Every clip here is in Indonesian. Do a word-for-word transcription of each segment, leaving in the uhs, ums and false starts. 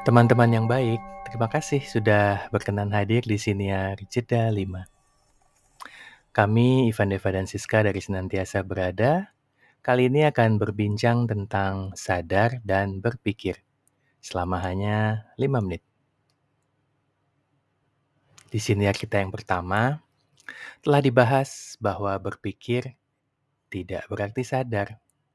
Teman-teman yang baik, terima kasih sudah berkenan hadir di Siniar Jeda lima. Kami, Ivan Deva dan Siska dari Senantiasa Berada, kali ini akan berbincang tentang sadar dan berpikir selama hanya lima menit. Di siniar kita yang pertama, telah dibahas bahwa berpikir tidak berarti sadar.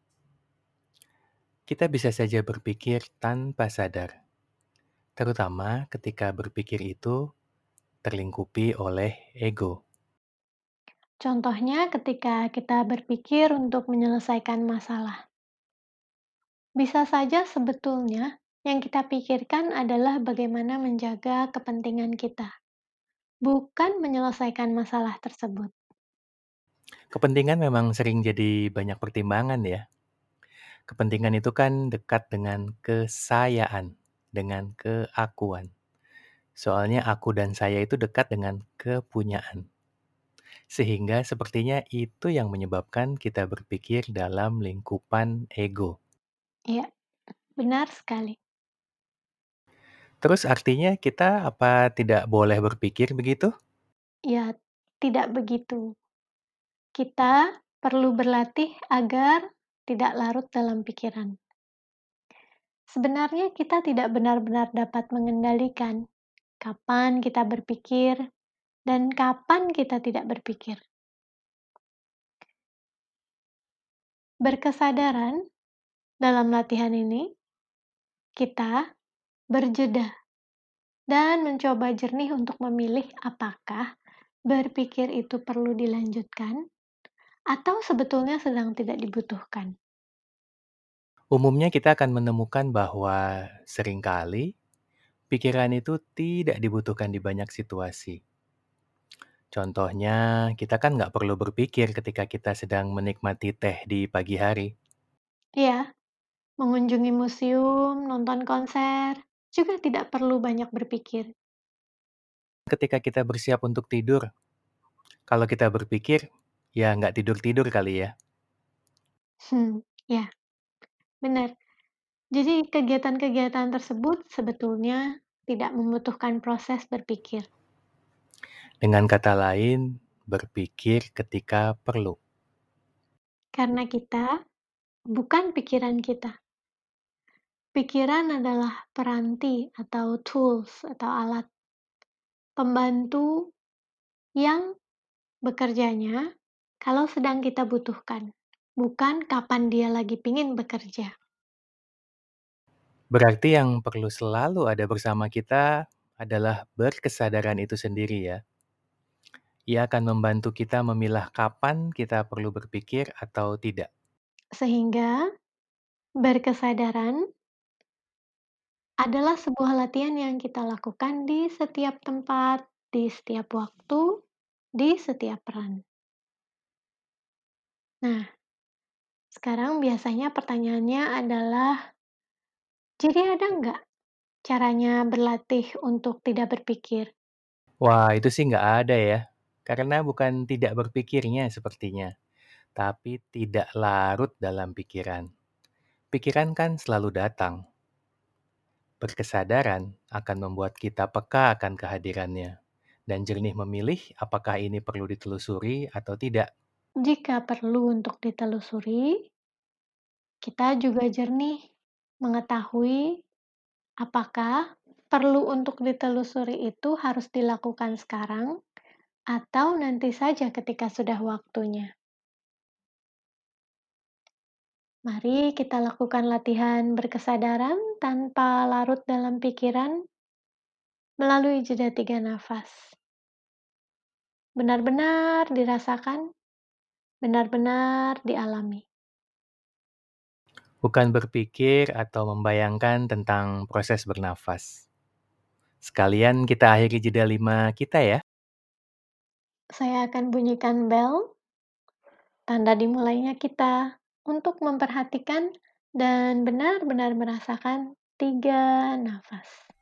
Kita bisa saja berpikir tanpa sadar, terutama ketika berpikir itu terlingkupi oleh ego. Contohnya ketika kita berpikir untuk menyelesaikan masalah. Bisa saja sebetulnya yang kita pikirkan adalah bagaimana menjaga kepentingan kita, bukan menyelesaikan masalah tersebut. Kepentingan memang sering jadi banyak pertimbangan ya. Kepentingan itu kan dekat dengan kesayaan, dengan keakuan. Soalnya aku dan saya itu dekat dengan kepunyaan. Sehingga sepertinya itu yang menyebabkan kita berpikir dalam lingkupan ego. Ya, benar sekali. Terus artinya kita apa tidak boleh berpikir begitu? Ya, tidak begitu. Kita perlu berlatih agar tidak larut dalam pikiran. Sebenarnya kita tidak benar-benar dapat mengendalikan kapan kita berpikir dan kapan kita tidak berpikir. Berkesadaran dalam latihan ini, kita berjeda dan mencoba jernih untuk memilih apakah berpikir itu perlu dilanjutkan atau sebetulnya sedang tidak dibutuhkan. Umumnya kita akan menemukan bahwa seringkali pikiran itu tidak dibutuhkan di banyak situasi. Contohnya, kita kan nggak perlu berpikir ketika kita sedang menikmati teh di pagi hari. Ya, mengunjungi museum, nonton konser, juga tidak perlu banyak berpikir. Ketika kita bersiap untuk tidur, kalau kita berpikir, ya nggak tidur-tidur kali ya. Hmm, ya, benar. Jadi kegiatan-kegiatan tersebut sebetulnya tidak membutuhkan proses berpikir. Dengan kata lain, berpikir ketika perlu. Karena kita bukan pikiran kita. Pikiran adalah peranti atau tools atau alat pembantu yang bekerjanya kalau sedang kita butuhkan, bukan kapan dia lagi pingin bekerja. Berarti yang perlu selalu ada bersama kita adalah berkesadaran itu sendiri ya. Ia akan membantu kita memilah kapan kita perlu berpikir atau tidak. Sehingga berkesadaran adalah sebuah latihan yang kita lakukan di setiap tempat, di setiap waktu, di setiap peran. Nah, sekarang biasanya pertanyaannya adalah, jadi ada nggak caranya berlatih untuk tidak berpikir? Wah, itu sih nggak ada ya. Karena bukan tidak berpikirnya sepertinya, tapi tidak larut dalam pikiran. Pikiran kan selalu datang. Berkesadaran akan membuat kita peka akan kehadirannya dan jernih memilih apakah ini perlu ditelusuri atau tidak. Jika perlu untuk ditelusuri, kita juga jernih mengetahui apakah perlu untuk ditelusuri itu harus dilakukan sekarang atau nanti saja ketika sudah waktunya. Mari kita lakukan latihan berkesadaran tanpa larut dalam pikiran melalui jeda tiga nafas. Benar-benar dirasakan, benar-benar dialami. Bukan berpikir atau membayangkan tentang proses bernafas. Sekalian kita akhiri jeda lima kita ya. Saya akan bunyikan bel, tanda dimulainya kita untuk memperhatikan dan benar-benar merasakan tiga nafas.